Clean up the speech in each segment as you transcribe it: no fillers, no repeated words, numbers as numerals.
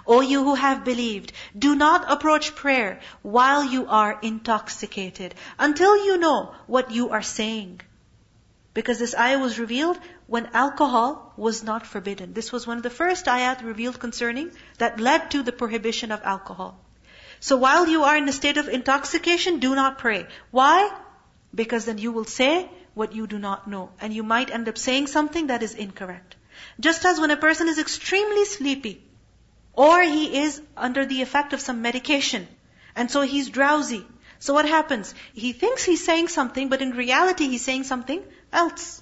O you who have believed, do not approach prayer while you are intoxicated, until you know what you are saying. Because this ayah was revealed when alcohol was not forbidden. This was one of the first ayat revealed concerning that led to the prohibition of alcohol. So while you are in a state of intoxication, do not pray. Why? Because then you will say what you do not know. And you might end up saying something that is incorrect. Just as when a person is extremely sleepy, or he is under the effect of some medication, and so he's drowsy. So what happens? He thinks he's saying something, but in reality he's saying something else.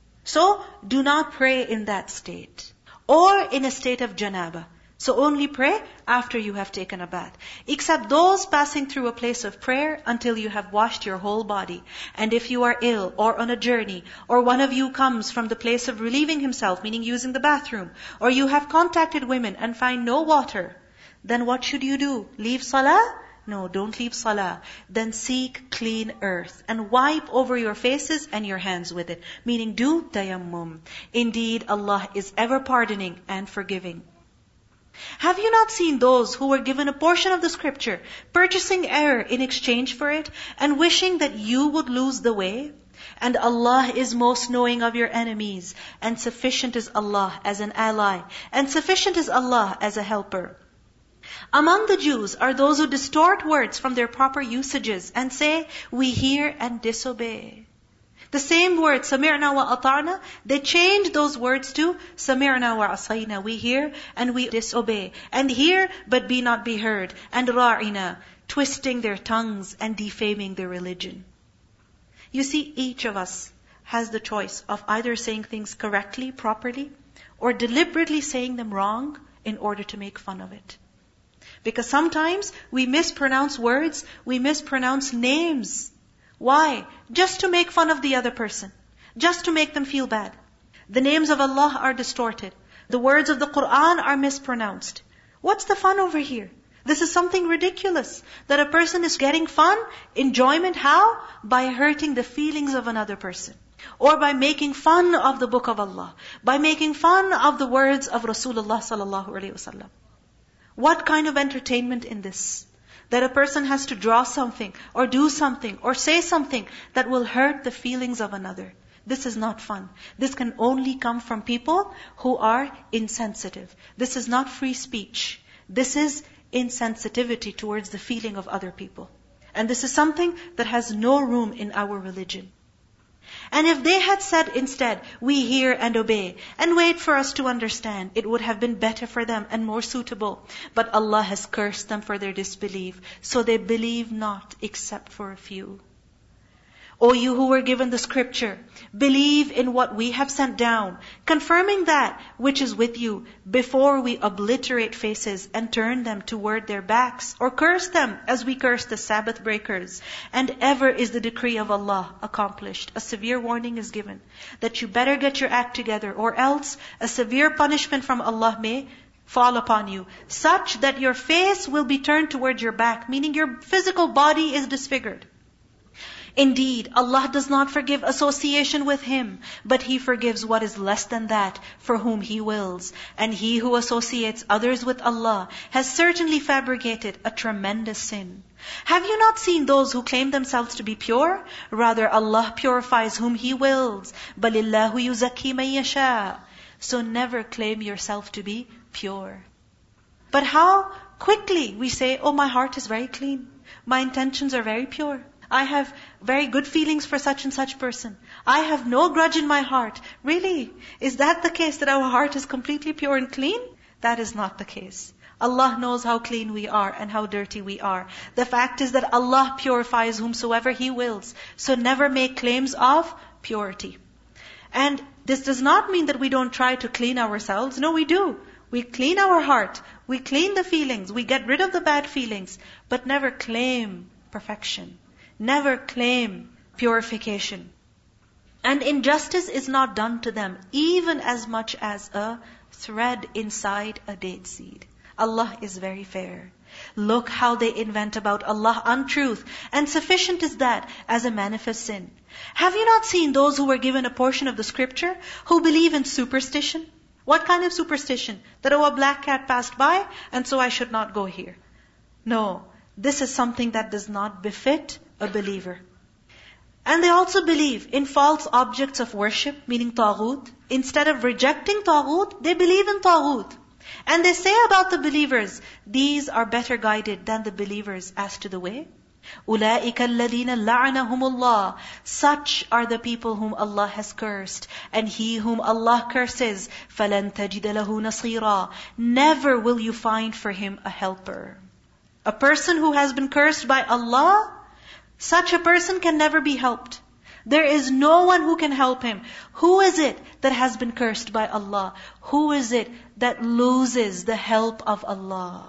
So do not pray in that state. Or in a state of janaba. So only pray after you have taken a bath. Except those passing through a place of prayer until you have washed your whole body. And if you are ill or on a journey, or one of you comes from the place of relieving himself, meaning using the bathroom, or you have contacted women and find no water, then what should you do? Leave salah? No, don't leave salah. Then seek clean earth and wipe over your faces and your hands with it. Meaning do tayammum. Indeed, Allah is ever pardoning and forgiving. Have you not seen those who were given a portion of the scripture, purchasing error in exchange for it, and wishing that you would lose the way? And Allah is most knowing of your enemies, and sufficient is Allah as an ally, and sufficient is Allah as a helper. Among the Jews are those who distort words from their proper usages, and say, we hear and disobey. The same word, سَمِعْنَا وَأَطَعْنَا, they change those words to سَمِعْنَا وَعَصَيْنَا, we hear and we disobey. And hear but be not be heard. And رَاعِنَا, twisting their tongues and defaming their religion. You see, each of us has the choice of either saying things correctly, properly, or deliberately saying them wrong in order to make fun of it. Because sometimes we mispronounce words, we mispronounce names. Why? Just to make fun of the other person. Just to make them feel bad. The names of Allah are distorted. The words of the Qur'an are mispronounced. What's the fun over here? This is something ridiculous. That a person is getting fun, enjoyment. How? By hurting the feelings of another person. Or by making fun of the book of Allah. By making fun of the words of Rasulullah sallallahu alaihi wasallam. What kind of entertainment in this? That a person has to draw something, or do something, or say something that will hurt the feelings of another. This is not fun. This can only come from people who are insensitive. This is not free speech. This is insensitivity towards the feeling of other people. And this is something that has no room in our religion. And if they had said instead, we hear and obey, and wait for us to understand, it would have been better for them and more suitable. But Allah has cursed them for their disbelief, so they believe not except for a few. O you who were given the scripture, believe in what we have sent down, confirming that which is with you, before we obliterate faces and turn them toward their backs, or curse them as we curse the Sabbath breakers. And ever is the decree of Allah accomplished. A severe warning is given, that you better get your act together, or else a severe punishment from Allah may fall upon you, such that your face will be turned toward your back, meaning your physical body is disfigured. Indeed, Allah does not forgive association with Him, but He forgives what is less than that for whom He wills. And he who associates others with Allah has certainly fabricated a tremendous sin. Have you not seen those who claim themselves to be pure? Rather, Allah purifies whom He wills. بَلِ اللَّهُ يُزَكِّي مَن يَشَاءُ. So never claim yourself to be pure. But how quickly we say, oh, my heart is very clean. My intentions are very pure. I have very good feelings for such and such person. I have no grudge in my heart. Really? Is that the case, that our heart is completely pure and clean? That is not the case. Allah knows how clean we are and how dirty we are. The fact is that Allah purifies whomsoever He wills. So never make claims of purity. And this does not mean that we don't try to clean ourselves. No, we do. We clean our heart. We clean the feelings. We get rid of the bad feelings. But never claim perfection. Never claim purification. And injustice is not done to them, even as much as a thread inside a date seed. Allah is very fair. Look how they invent about Allah untruth, and sufficient is that as a manifest sin. Have you not seen those who were given a portion of the scripture, who believe in superstition? What kind of superstition? That, oh, a black cat passed by, and so I should not go here. No, this is something that does not befit a believer. And they also believe in false objects of worship, meaning taghut. Instead of rejecting taghut, they believe in taghut. And they say about the believers, these are better guided than the believers as to the way. أُولَٰئِكَ الَّذِينَ لَعَنَهُمُ اللَّهُ. Such are the people whom Allah has cursed. And he whom Allah curses, فَلَن تَجِدَ لَهُ نَصِيرًا. Never will you find for him a helper. A person who has been cursed by Allah, such a person can never be helped. There is no one who can help him. Who is it that has been cursed by Allah? Who is it that loses the help of Allah?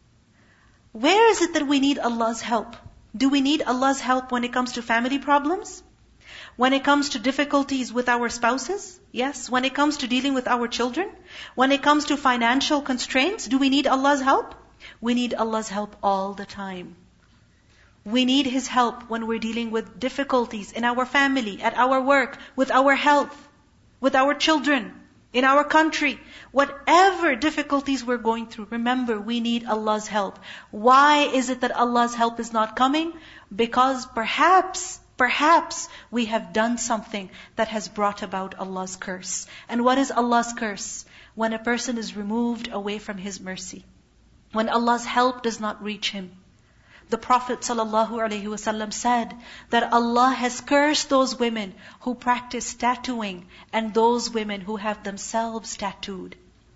Where is it that we need Allah's help? Do we need Allah's help when it comes to family problems? When it comes to difficulties with our spouses? Yes. When it comes to dealing with our children? When it comes to financial constraints? Do we need Allah's help? We need Allah's help all the time. We need His help when we're dealing with difficulties in our family, at our work, with our health, with our children, in our country. Whatever difficulties we're going through, remember, we need Allah's help. Why is it that Allah's help is not coming? Because perhaps we have done something that has brought about Allah's curse. And what is Allah's curse? When a person is removed away from His mercy. When Allah's help does not reach him. The Prophet ﷺ said that Allah has cursed those women who practice tattooing and those women who have themselves tattooed.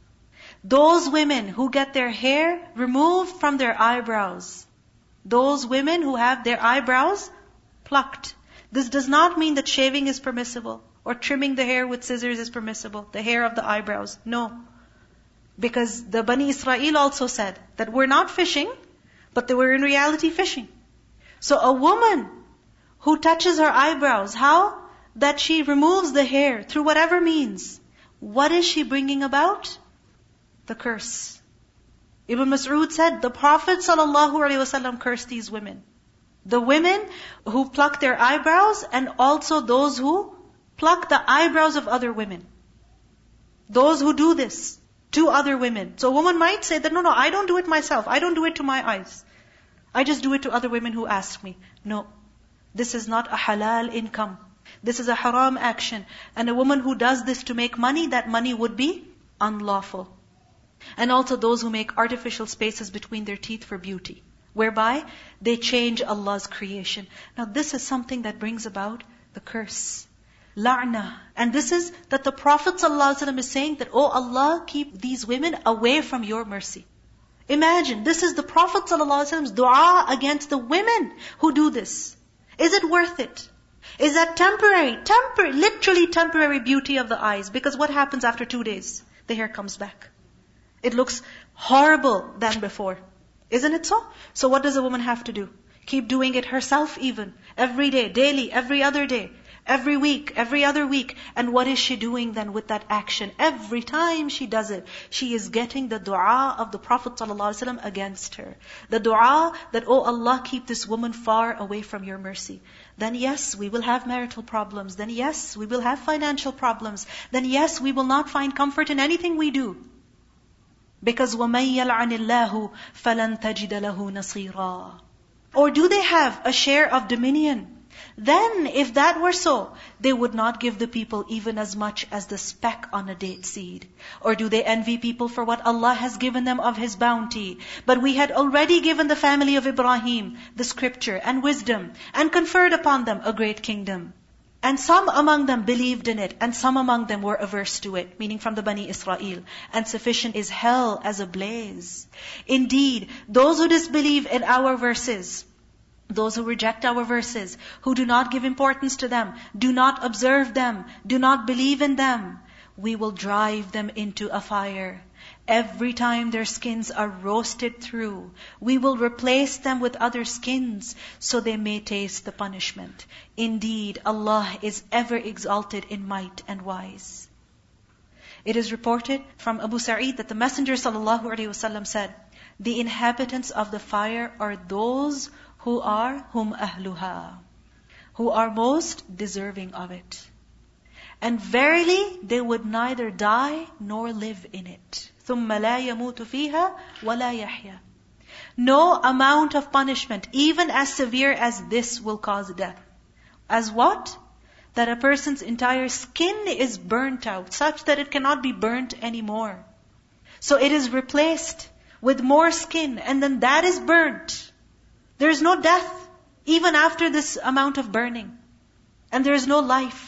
Those women who get their hair removed from their eyebrows. Those women who have their eyebrows plucked. This does not mean that shaving is permissible or trimming the hair with scissors is permissible, the hair of the eyebrows. No. Because the Bani Israel also said that we're not fishing, but they were in reality fishing. So a woman who touches her eyebrows, how? That she removes the hair through whatever means. What is she bringing about? The curse. Ibn Mas'ud said, the Prophet ﷺ cursed these women. The women who pluck their eyebrows and also those who pluck the eyebrows of other women. Those who do this to other women. So a woman might say that, no, I don't do it myself. I don't do it to my eyes. I just do it to other women who ask me. No. This is not a halal income. This is a haram action. And a woman who does this to make money, that money would be unlawful. And also those who make artificial spaces between their teeth for beauty, whereby they change Allah's creation. Now this is something that brings about the curse. La'na. And this is that the Prophet ﷺ is saying that, oh Allah, keep these women away from your mercy. Imagine, this is the Prophet ﷺ's dua against the women who do this. Is it worth it? Is that temporary, literally temporary beauty of the eyes? Because what happens after 2 days? The hair comes back. It looks horrible than before. Isn't it so? So what does a woman have to do? Keep doing it herself even. Every day, daily, every other day. Every week, every other week. And what is she doing then with that action? Every time she does it, she is getting the dua of the Prophet ﷺ against her. The dua that, oh Allah, keep this woman far away from your mercy. Then yes, we will have marital problems. Then yes, we will have financial problems. Then yes, we will not find comfort in anything we do. Because وَمَن يَلْعَنِ اللَّهُ فَلَن تَجِدَ لَهُ نَصِيرًا. Or do they have a share of dominion? Then, if that were so, they would not give the people even as much as the speck on a date seed. Or do they envy people for what Allah has given them of His bounty? But we had already given the family of Ibrahim the scripture and wisdom, and conferred upon them a great kingdom. And some among them believed in it, and some among them were averse to it, meaning from the Bani Israel. And sufficient is hell as a blaze. Indeed, those who disbelieve in our verses, those who reject our verses, who do not give importance to them, do not observe them, do not believe in them, we will drive them into a fire. Every time their skins are roasted through, we will replace them with other skins, so they may taste the punishment. Indeed, Allah is ever exalted in might and wise. It is reported from Abu Sa'id that the Messenger ﷺ said, the inhabitants of the fire are those who are hum ahluha, who are most deserving of it. And verily, they would neither die nor live in it. ثُمَّ لَا يَمُوتُ فِيهَا وَلَا يَحْيَا. No amount of punishment, even as severe as this, will cause death. As what? That a person's entire skin is burnt out, such that it cannot be burnt anymore. So it is replaced with more skin, and then that is burnt. There is no death, even after this amount of burning. And there is no life.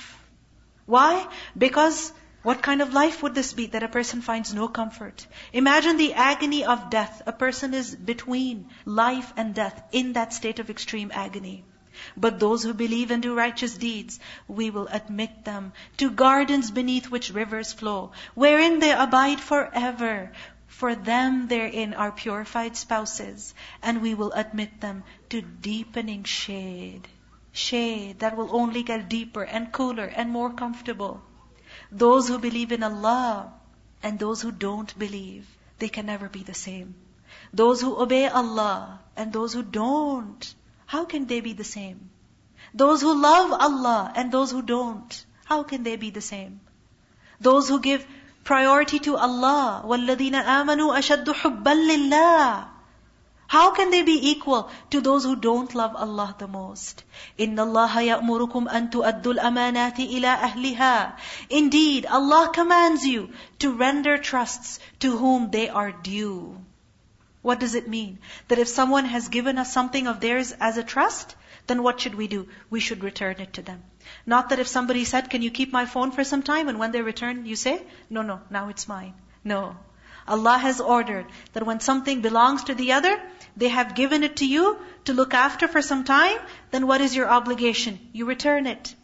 Why? Because what kind of life would this be that a person finds no comfort? Imagine the agony of death. A person is between life and death, in that state of extreme agony. But those who believe and do righteous deeds, we will admit them to gardens beneath which rivers flow, wherein they abide forever. For them therein are purified spouses, and we will admit them to deepening shade. Shade that will only get deeper and cooler and more comfortable. Those who believe in Allah and those who don't believe, they can never be the same. Those who obey Allah and those who don't, how can they be the same? Those who love Allah and those who don't, how can they be the same? Those who give priority to Allah, وَالَّذِينَ آمَنُوا أَشَدُّ حُبًّا لِلَّهِ, how can they be equal to those who don't love Allah the most? إِنَّ اللَّهَ يَأْمُرُكُمْ أَن تُؤَدُّوا الْأَمَانَاتِ إِلَىٰ أَهْلِهَا. Indeed, Allah commands you to render trusts to whom they are due. What does it mean? That if someone has given us something of theirs as a trust, then what should we do? We should return it to them. Not that if somebody said, can you keep my phone for some time? And when they return, you say, no, now it's mine. No. Allah has ordered that when something belongs to the other, they have given it to you to look after for some time, then what is your obligation? You return it.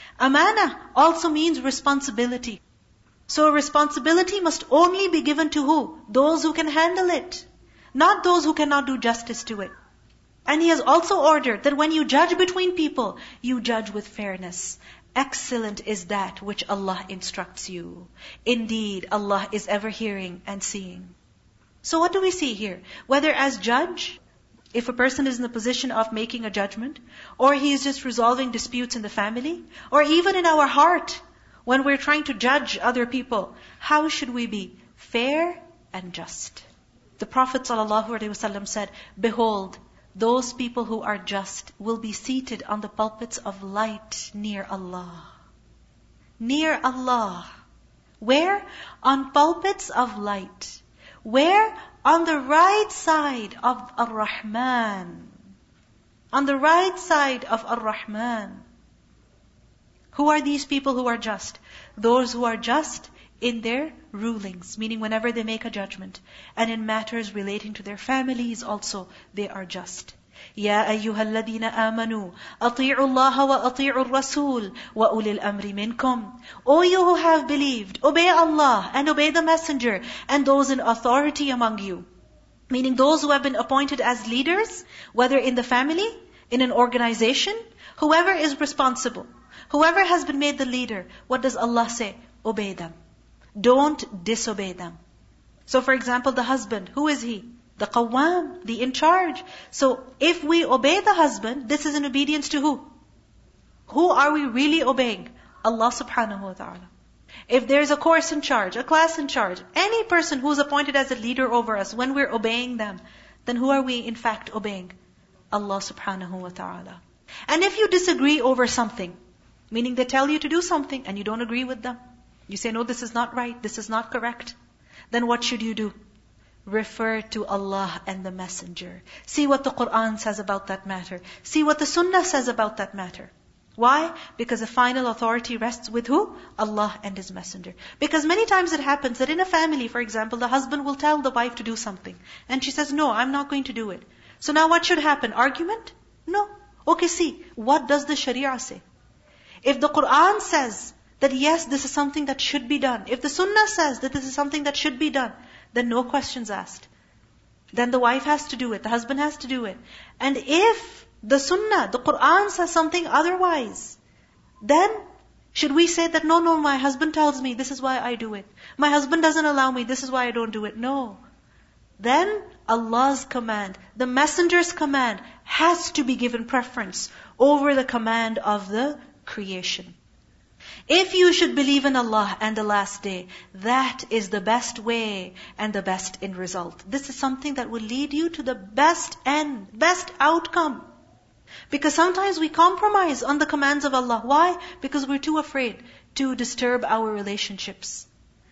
Amana also means responsibility. So responsibility must only be given to who? Those who can handle it. Not those who cannot do justice to it. And He has also ordered that when you judge between people, you judge with fairness. Excellent is that which Allah instructs you. Indeed, Allah is ever hearing and seeing. So what do we see here? Whether as judge, if a person is in the position of making a judgment, or he is just resolving disputes in the family, or even in our heart, when we're trying to judge other people, how should we be? Fair and just. The Prophet ﷺ said, behold, those people who are just will be seated on the pulpits of light near Allah. Near Allah. Where? On pulpits of light. Where? On the right side of Ar-Rahman. On the right side of Ar-Rahman. Who are these people who are just? Those who are just in their rulings, meaning whenever they make a judgment. And in matters relating to their families also, they are just. يَا أَيُّهَا الَّذِينَ آمَنُوا أَطِيعُوا اللَّهَ وَأَطِيعُوا الرَّسُولَ وَأُولِي الْأَمْرِ مِنْكُمْ. O you who have believed, obey Allah and obey the Messenger and those in authority among you. Meaning those who have been appointed as leaders, whether in the family, in an organization, whoever is responsible, whoever has been made the leader, what does Allah say? Obey them. Don't disobey them. So for example, the husband, who is he? The qawwam, the in charge. So if we obey the husband, this is in obedience to who? Who are we really obeying? Allah subhanahu wa ta'ala. If there's a course in charge, a class in charge, any person who's appointed as a leader over us, when we're obeying them, then who are we in fact obeying? Allah subhanahu wa ta'ala. And if you disagree over something, meaning they tell you to do something and you don't agree with them, you say, no, this is not right, this is not correct. Then what should you do? Refer to Allah and the Messenger. See what the Qur'an says about that matter. See what the Sunnah says about that matter. Why? Because the final authority rests with who? Allah and His Messenger. Because many times it happens that in a family, for example, the husband will tell the wife to do something. And she says, no, I'm not going to do it. So now what should happen? Argument? No. Okay, see, what does the Sharia say? If the Qur'an says that yes, this is something that should be done. If the Sunnah says that this is something that should be done, then no questions asked. Then the wife has to do it, the husband has to do it. And if the Sunnah, the Qur'an says something otherwise, then should we say that no, my husband tells me, this is why I do it. My husband doesn't allow me, this is why I don't do it. No. Then Allah's command, the Messenger's command has to be given preference over the command of the creation. If you should believe in Allah and the last day, that is the best way and the best in result. This is something that will lead you to the best end, best outcome. Because sometimes we compromise on the commands of Allah. Why? Because we're too afraid to disturb our relationships.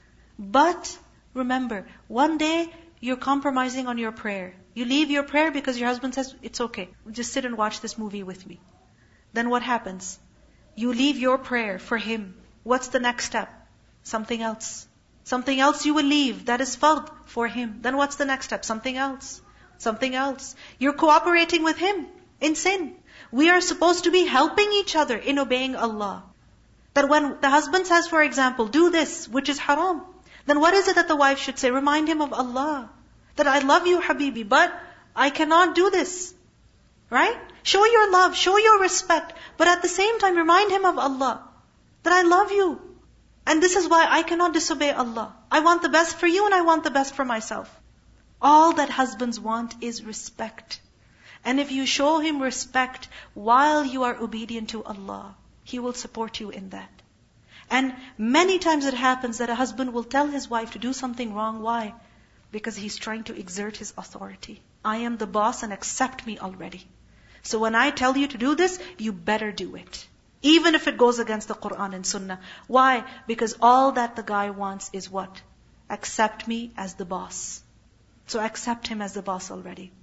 But remember, one day you're compromising on your prayer. You leave your prayer because your husband says, it's okay, just sit and watch this movie with me. Then what happens? You leave your prayer for him. What's the next step? Something else. Something else you will leave. That is fard for him. Then what's the next step? Something else. Something else. You're cooperating with him in sin. We are supposed to be helping each other in obeying Allah. That when the husband says, for example, do this, which is haram, then what is it that the wife should say? Remind him of Allah. That I love you, Habibi, but I cannot do this. Right? Show your love, show your respect, but at the same time remind him of Allah. That I love you. And this is why I cannot disobey Allah. I want the best for you and I want the best for myself. All that husbands want is respect. And if you show him respect while you are obedient to Allah, he will support you in that. And many times it happens that a husband will tell his wife to do something wrong. Why? Because he's trying to exert his authority. I am the boss and accept me already. So when I tell you to do this, you better do it. Even if it goes against the Quran and Sunnah. Why? Because all that the guy wants is what? Accept me as the boss. So accept him as the boss already.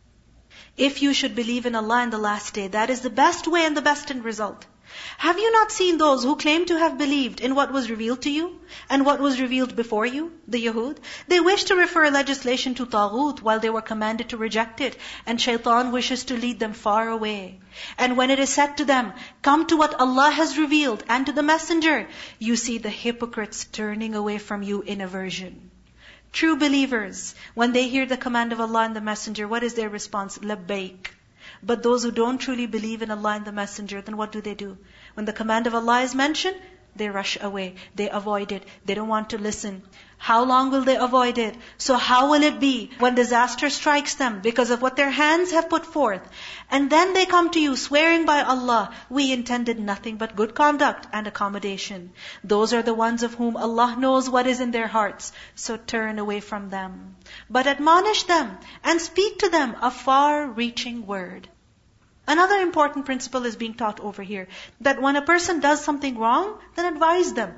If you should believe in Allah and the last day, that is the best way and the best end result. Have you not seen those who claim to have believed in what was revealed to you and what was revealed before you, the Yahud? They wish to refer legislation to Taghut while they were commanded to reject it, and Shaitan wishes to lead them far away. And when it is said to them, come to what Allah has revealed and to the Messenger, you see the hypocrites turning away from you in aversion. True believers, when they hear the command of Allah and the Messenger, what is their response? Labbaik. But those who don't truly believe in Allah and the Messenger, then what do? When the command of Allah is mentioned, they rush away. They avoid it. They don't want to listen. How long will they avoid it? So how will it be when disaster strikes them because of what their hands have put forth? And then they come to you swearing by Allah, we intended nothing but good conduct and accommodation. Those are the ones of whom Allah knows what is in their hearts. So turn away from them. But admonish them and speak to them a far-reaching word. Another important principle is being taught over here. That when a person does something wrong, then advise them.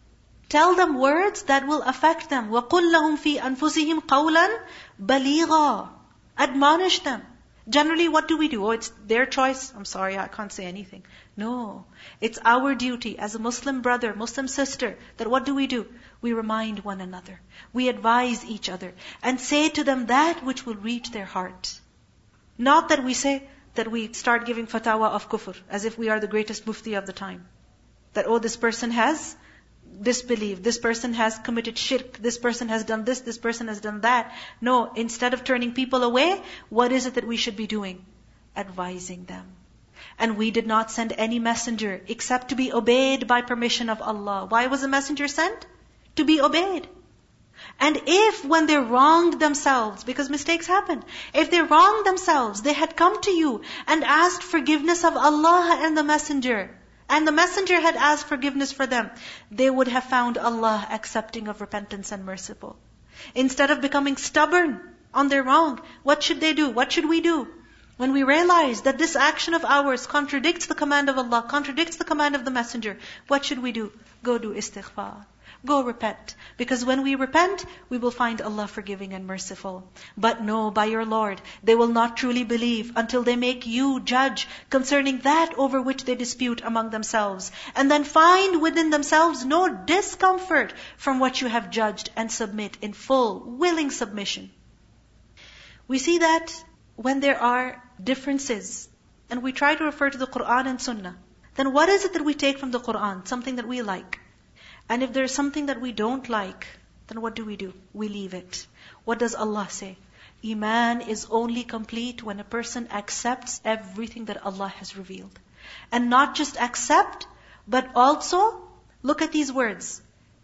Tell them words that will affect them. وَقُلْ لَهُمْ فِي أَنفُسِهِمْ قَوْلًا بَلِيغًا. Admonish them. Generally, what do we do? Oh, it's their choice. I'm sorry, I can't say anything. No. It's our duty as a Muslim brother, Muslim sister, that what do? We remind one another. We advise each other. And say to them that which will reach their heart. Not that we say, that we start giving fatwa of kufr, as if we are the greatest mufti of the time. That, oh, this person has disbelieved, this person has committed shirk, this person has done this person has done that. No, instead of turning people away, what is it that we should be doing? Advising them. And we did not send any messenger except to be obeyed by permission of Allah. Why was a messenger sent? To be obeyed. And if when they wronged themselves, because mistakes happen, if they wronged themselves, they had come to you and asked forgiveness of Allah and the Messenger had asked forgiveness for them, they would have found Allah accepting of repentance and merciful. Instead of becoming stubborn on their wrong, what should they do? What should we do? When we realize that this action of ours contradicts the command of Allah, contradicts the command of the Messenger, what should we do? Go do istighfar. Go repent. Because when we repent, we will find Allah forgiving and merciful. But no, by your Lord, they will not truly believe until they make you judge concerning that over which they dispute among themselves. And then find within themselves no discomfort from what you have judged and submit in full, willing submission. We see that when there are differences, and we try to refer to the Quran and Sunnah, then what is it that we take from the Quran? Something that we like. And if there's something that we don't like, then what do? We leave it. What does Allah say? Iman is only complete when a person accepts everything that Allah has revealed. And not just accept, but also, look at these words.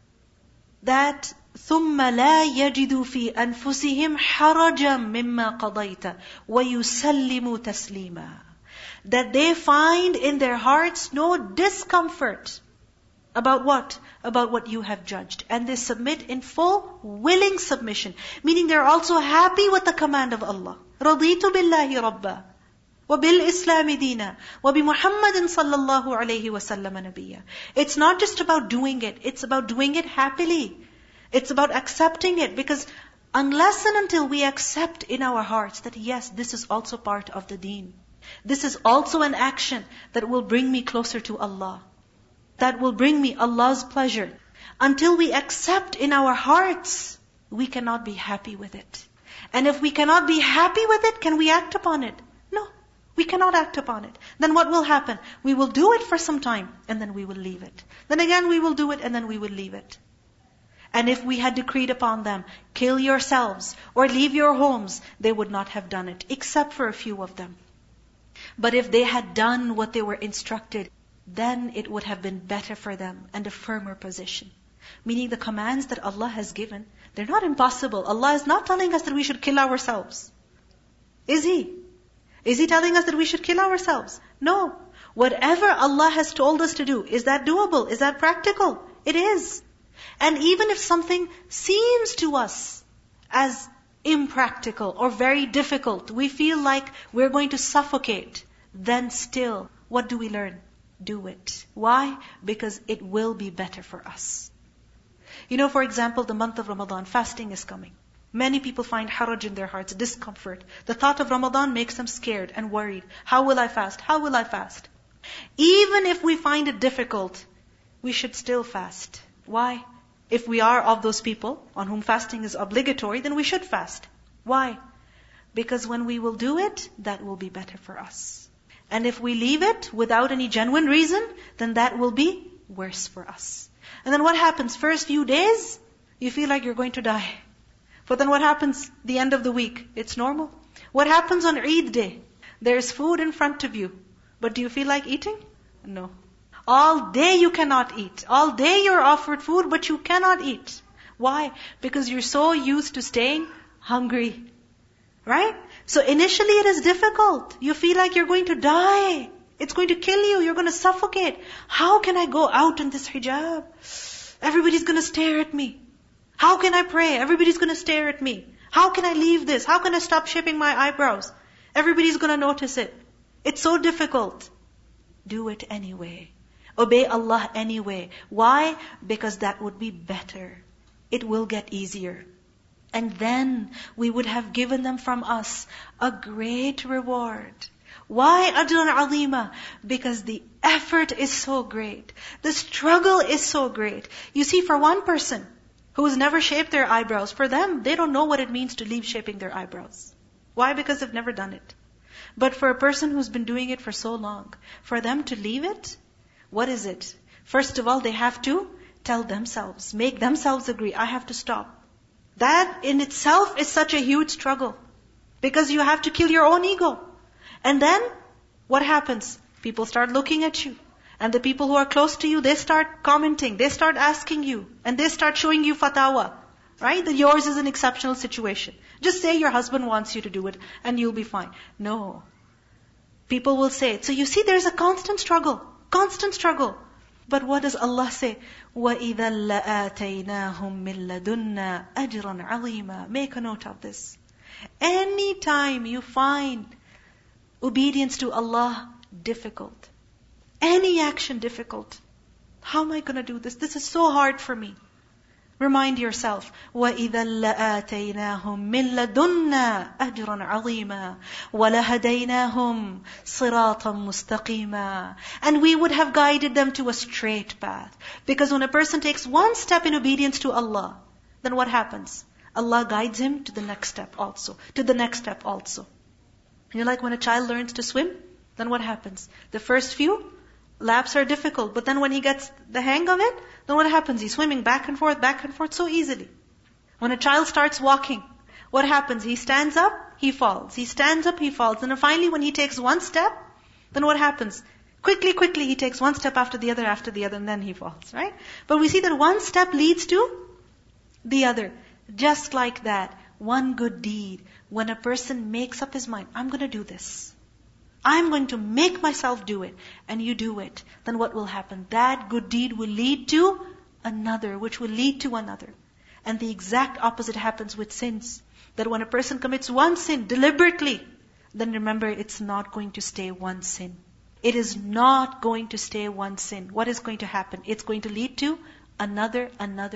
That ثُمَّ لَا يَجِدُوا فِي أَنفُسِهِمْ حَرَجًا مِمَّا قَضَيْتَ وَيُسَلِّمُوا تَسْلِيمًا. That they find in their hearts no discomfort About what? About what you have judged. And they submit in full, willing submission. Meaning they're also happy with the command of Allah. رَضِيتُ بِاللَّهِ رَبًّا وَبِالْإِسْلَامِ دِينًا وَبِمُحَمَّدٍ صَلَّى اللَّهُ عَلَيْهِ وَسَلَّمَ نَبِيًّا. It's not just about doing it. It's about doing it happily. It's about accepting it. Because unless and until we accept in our hearts that yes, this is also part of the deen. This is also an action that will bring me closer to Allah. That will bring me Allah's pleasure. Until we accept in our hearts, we cannot be happy with it. And if we cannot be happy with it, can we act upon it? No, we cannot act upon it. Then what will happen? We will do it for some time, and then we will leave it. Then again we will do it, and then we will leave it. And if we had decreed upon them, kill yourselves, or leave your homes, they would not have done it, except for a few of them. But if they had done what they were instructed, then it would have been better for them and a firmer position. Meaning the commands that Allah has given, they're not impossible. Allah is not telling us that we should kill ourselves. Is He? Is He telling us that we should kill ourselves? No. Whatever Allah has told us to do, is that doable? Is that practical? It is. And even if something seems to us as impractical or very difficult, we feel like we're going to suffocate, then still, what do we learn? Do it. Why? Because it will be better for us. You know, for example, the month of Ramadan, fasting is coming. Many people find haraj in their hearts, discomfort. The thought of Ramadan makes them scared and worried. How will I fast? How will I fast? Even if we find it difficult, we should still fast. Why? If we are of those people on whom fasting is obligatory, then we should fast. Why? Because when we will do it, that will be better for us. And if we leave it without any genuine reason, then that will be worse for us. And then what happens? First few days, you feel like you're going to die. But then what happens the end of the week? It's normal. What happens on Eid day? There's food in front of you. But do you feel like eating? No. All day you cannot eat. All day you're offered food, but you cannot eat. Why? Because you're so used to staying hungry. Right? So initially it is difficult. You feel like you're going to die. It's going to kill you. You're going to suffocate. How can I go out in this hijab? Everybody's going to stare at me. How can I pray? Everybody's going to stare at me. How can I leave this? How can I stop shaping my eyebrows? Everybody's going to notice it. It's so difficult. Do it anyway. Obey Allah anyway. Why? Because that would be better. It will get easier. And then we would have given them from us a great reward. Why ajran azima? Because the effort is so great. The struggle is so great. You see, for one person who has never shaped their eyebrows, for them, they don't know what it means to leave shaping their eyebrows. Why? Because they've never done it. But for a person who's been doing it for so long, for them to leave it, what is it? First of all, they have to tell themselves, make themselves agree, I have to stop. That in itself is such a huge struggle. Because you have to kill your own ego. And then, what happens? People start looking at you. And the people who are close to you, they start commenting, they start asking you, and they start showing you fatwa. Right? That yours is an exceptional situation. Just say your husband wants you to do it, and you'll be fine. No. People will say it. So you see, there's a constant struggle. Constant struggle. But what does Allah say? وَإِذَا لَآتَيْنَاهُمْ مِن لَدُنَّا أَجْرًا عَظِيمًا. Make a note of this. Anytime you find obedience to Allah difficult, any action difficult, how am I going to do this? This is so hard for me. Remind yourself, وَإِذَا لَآتَيْنَاهُمْ مِن لَدُنَّا أَجْرًا عَظِيمًا وَلَهَدَيْنَاهُمْ صِرَاطًا مُسْتَقِيمًا. And we would have guided them to a straight path. Because when a person takes one step in obedience to Allah, then what happens? Allah guides him to the next step also. To the next step also. You know, like when a child learns to swim, then what happens? The first few laps are difficult, but then when he gets the hang of it, then what happens? He's swimming back and forth so easily. When a child starts walking, what happens? He stands up, he falls. He stands up, he falls. And then finally when he takes one step, then what happens? Quickly, he takes one step after the other, and then he falls, right? But we see that one step leads to the other. Just like that, one good deed, when a person makes up his mind, I'm going to do this. I'm going to make myself do it, and you do it, then what will happen? That good deed will lead to another, which will lead to another. And the exact opposite happens with sins. That when a person commits one sin deliberately, then remember, it's not going to stay one sin. It is not going to stay one sin. What is going to happen? It's going to lead to another.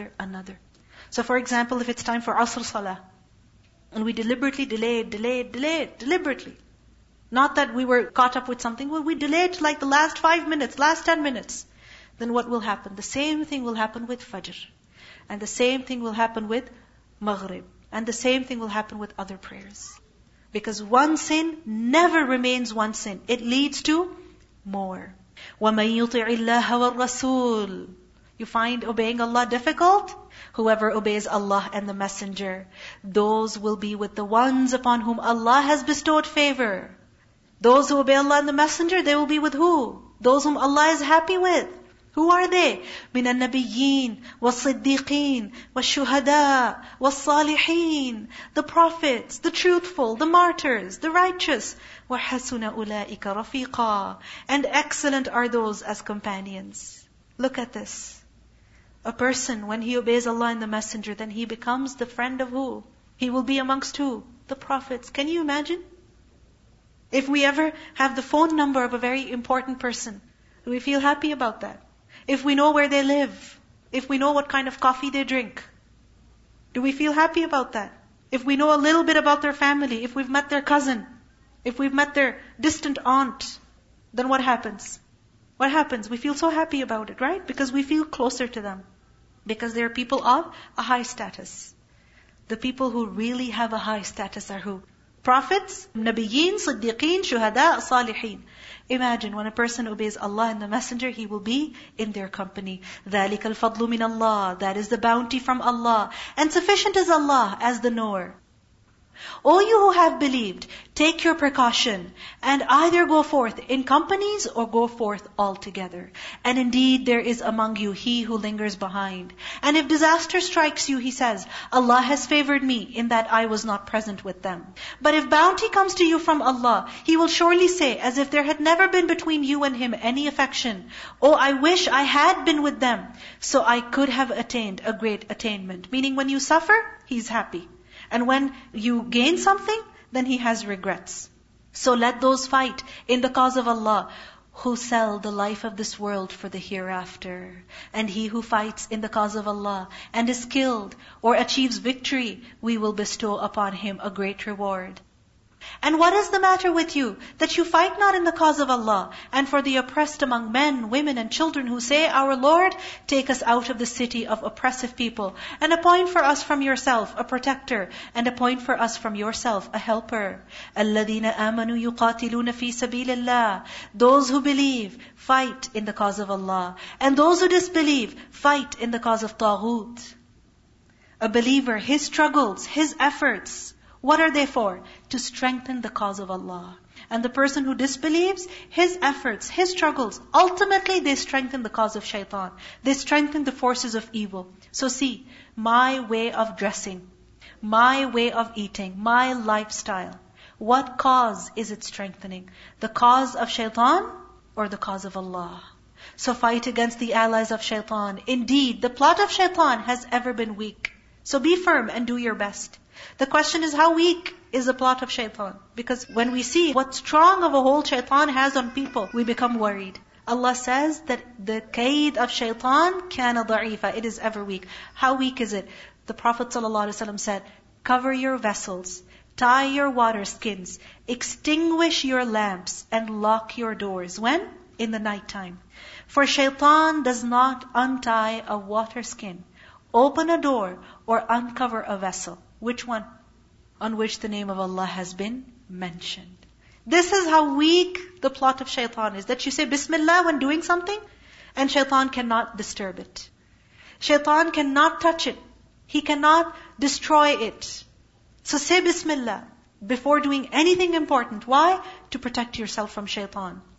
So for example, if it's time for Asr Salah, and we deliberately delayed, deliberately. Not that we were caught up with something, well, we delayed to like the last 5 minutes, last 10 minutes. Then what will happen? The same thing will happen with Fajr. And the same thing will happen with Maghrib. And the same thing will happen with other prayers. Because one sin never remains one sin. It leads to more. وَمَن يُطِعِ اللَّهَ وَالرَّسُولِ. You find obeying Allah difficult? Whoever obeys Allah and the Messenger, those will be with the ones upon whom Allah has bestowed favor. Those who obey Allah and the Messenger, they will be with who? Those whom Allah is happy with. Who are they? مِنَ النَّبِيِّينَ وَالصِّدِّيقِينَ وَالشُّهَدَاءِ وَالصَّالِحِينَ. The prophets, the truthful, the martyrs, the righteous. وَحَسُنَ أُولَٰئِكَ رَفِيقًا. And excellent are those as companions. Look at this. A person, when he obeys Allah and the Messenger, then he becomes the friend of who? He will be amongst who? The prophets. Can you imagine? If we ever have the phone number of a very important person, do we feel happy about that? If we know where they live, if we know what kind of coffee they drink, do we feel happy about that? If we know a little bit about their family, if we've met their cousin, if we've met their distant aunt, then what happens? What happens? We feel so happy about it, right? Because we feel closer to them. Because they are people of a high status. The people who really have a high status are who? Prophets, Nabiyyin, Siddiqeen, Shuhada, Salihin. Imagine when a person obeys Allah and the Messenger, he will be in their company. ذَلِكَ الْفَضْلُ مِنَ اللَّهِ. That is the bounty from Allah. And sufficient is Allah as the knower. O you who have believed, take your precaution, and either go forth in companies or go forth altogether. And indeed there is among you he who lingers behind. And if disaster strikes you, he says, Allah has favored me in that I was not present with them. But if bounty comes to you from Allah, He will surely say, as if there had never been between you and Him any affection, Oh, I wish I had been with them, so I could have attained a great attainment. Meaning when you suffer, He's happy. And when you gain something, then He has regrets. So let those fight in the cause of Allah who sell the life of this world for the hereafter. And he who fights in the cause of Allah and is killed or achieves victory, we will bestow upon him a great reward. And what is the matter with you, that you fight not in the cause of Allah, and for the oppressed among men, women, and children who say, Our Lord, take us out of the city of oppressive people, and appoint for us from yourself a protector, and appoint for us from yourself a helper. الَّذِينَ آمَنُوا يُقَاتِلُونَ فِي سَبِيلِ اللَّهِ. Those who believe, fight in the cause of Allah. And those who disbelieve, fight in the cause of Taghut. A believer, his struggles, his efforts, what are they for? To strengthen the cause of Allah. And the person who disbelieves, his efforts, his struggles, ultimately they strengthen the cause of shaitan. They strengthen the forces of evil. So see, my way of dressing, my way of eating, my lifestyle, what cause is it strengthening? The cause of shaitan or the cause of Allah? So fight against the allies of shaitan. Indeed, the plot of shaitan has ever been weak. So be firm and do your best. The question is, how weak is the plot of shaitan? Because when we see what strong of a hold shaitan has on people, we become worried. Allah says that the kaid of shaitan kana da'ifa. It is ever weak. How weak is it? The Prophet ﷺ said, cover your vessels, tie your water skins, extinguish your lamps, and lock your doors. When? In the nighttime. For shaitan does not untie a water skin, open a door, or uncover a vessel. Which one? On which the name of Allah has been mentioned. This is how weak the plot of shaitan is. That you say Bismillah when doing something, and shaitan cannot disturb it. Shaitan cannot touch it. He cannot destroy it. So say Bismillah before doing anything important. Why? To protect yourself from shaitan.